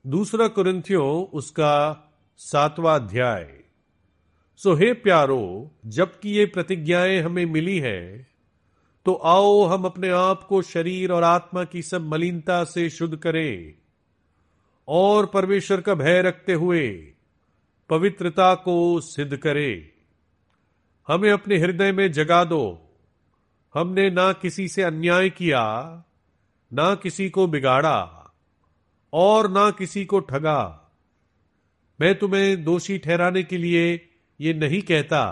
दूसरा कुरिन्थियों उसका 7वां अध्याय। सो हे प्यारो, जबकि ये प्रतिज्ञाएं हमें मिली हैं, तो आओ हम अपने आप को शरीर और आत्मा की सब मलिनता से शुद्ध करें और परमेश्वर का भय रखते हुए पवित्रता को सिद्ध करें। हमें अपने हृदय में जगा दो। हमने ना किसी से अन्याय किया, ना किसी को बिगाड़ा और ना किसी को ठगा। मैं तुम्हें दोषी ठहराने के लिए ये नहीं कहता,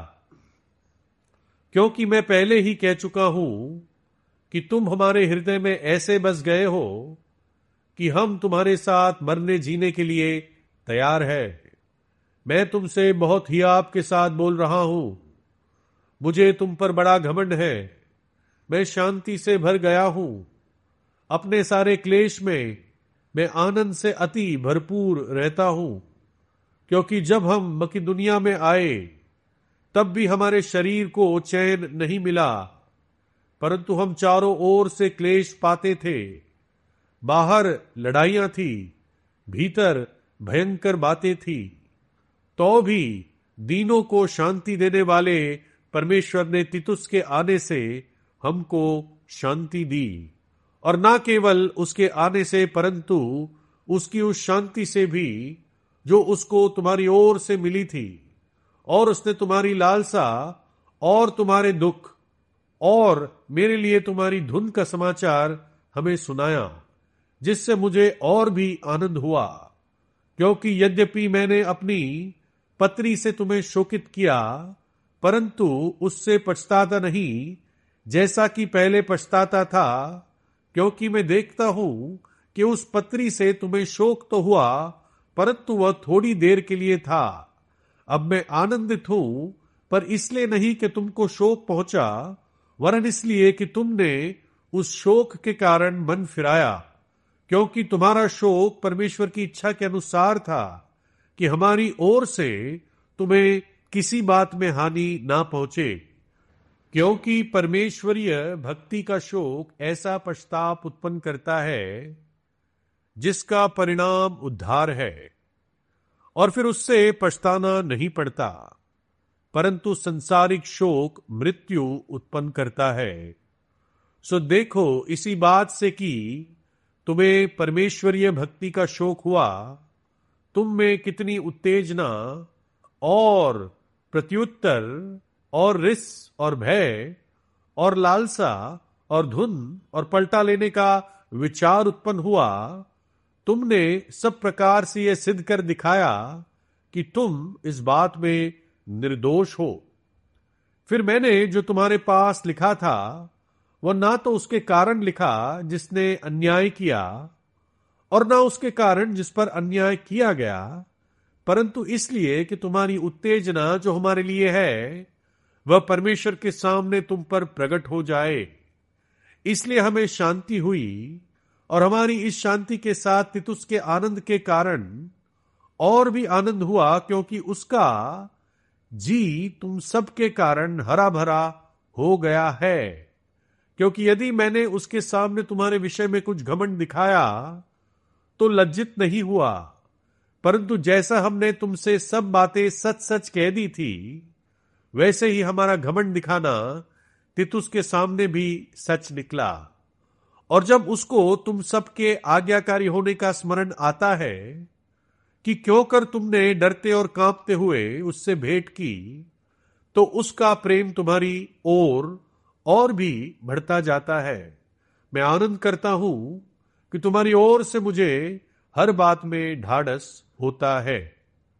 क्योंकि मैं पहले ही कह चुका हूं कि तुम हमारे हृदय में ऐसे बस गए हो कि हम तुम्हारे साथ मरने जीने के लिए तैयार है। मैं तुमसे बहुत ही आपके साथ बोल रहा हूं। मुझे तुम पर बड़ा घमंड है। मैं शांति से भर गया हूं। अपने सारे क्लेश में मैं आनंद से अति भरपूर रहता हूं, क्योंकि जब हम मकिदुनिया में आए तब भी हमारे शरीर को चैन नहीं मिला, परंतु हम चारों ओर से क्लेश पाते थे। बाहर लड़ाइयां थी, भीतर भयंकर बातें थी। तो भी दीनों को शांति देने वाले परमेश्वर ने तीतुस के आने से हमको शांति दी, और ना केवल उसके आने से परंतु उसकी उस शांति से भी जो उसको तुम्हारी ओर से मिली थी। और उसने तुम्हारी लालसा और तुम्हारे दुख और मेरे लिए तुम्हारी धुन का समाचार हमें सुनाया, जिससे मुझे और भी आनंद हुआ। क्योंकि यद्यपि मैंने अपनी पत्री से तुम्हें शोकित किया, परंतु उससे पछताता नहीं, जैसा कि पहले पछताता था। क्योंकि मैं देखता हूं कि उस पत्री से तुम्हें शोक तो हुआ, परंतु वह थोड़ी देर के लिए था। अब मैं आनंदित हूं, पर इसलिए नहीं कि तुमको शोक पहुंचा, वरन इसलिए कि तुमने उस शोक के कारण मन फिराया। क्योंकि तुम्हारा शोक परमेश्वर की इच्छा के अनुसार था कि हमारी ओर से तुम्हें किसी बात में हानि ना पहुंचे। क्योंकि परमेश्वरीय भक्ति का शोक ऐसा पश्चाताप उत्पन्न करता है जिसका परिणाम उद्धार है, और फिर उससे पछताना नहीं पड़ता। परंतु संसारिक शोक मृत्यु उत्पन्न करता है। सो देखो, इसी बात से कि तुम्हें परमेश्वरीय भक्ति का शोक हुआ, तुम में कितनी उत्तेजना और प्रत्युत्तर और रिस और भय और लालसा और धुन और पलटा लेने का विचार उत्पन्न हुआ। तुमने सब प्रकार से यह सिद्ध कर दिखाया कि तुम इस बात में निर्दोष हो। फिर मैंने जो तुम्हारे पास लिखा था, वह ना तो उसके कारण लिखा जिसने अन्याय किया, और ना उसके कारण जिस पर अन्याय किया गया, परंतु इसलिए कि तुम्हारी उत्तेजना जो हमारे लिए है वह परमेश्वर के सामने तुम पर प्रकट हो जाए। इसलिए हमें शांति हुई, और हमारी इस शांति के साथ तीतुस के आनंद के कारण और भी आनंद हुआ, क्योंकि उसका जी तुम सब के कारण हरा भरा हो गया है। क्योंकि यदि मैंने उसके सामने तुम्हारे विषय में कुछ घमंड दिखाया तो लज्जित नहीं हुआ, परंतु जैसा हमने तुमसे सब बातें सच सच कह दी थी, वैसे ही हमारा घमंड दिखाना तीतुस के सामने भी सच निकला। और जब उसको तुम सबके आज्ञाकारी होने का स्मरण आता है कि क्यों कर तुमने डरते और कांपते हुए उससे भेंट की, तो उसका प्रेम तुम्हारी ओर और भी बढ़ता जाता है। मैं आनंद करता हूं कि तुम्हारी ओर से मुझे हर बात में ढाढ़स होता है।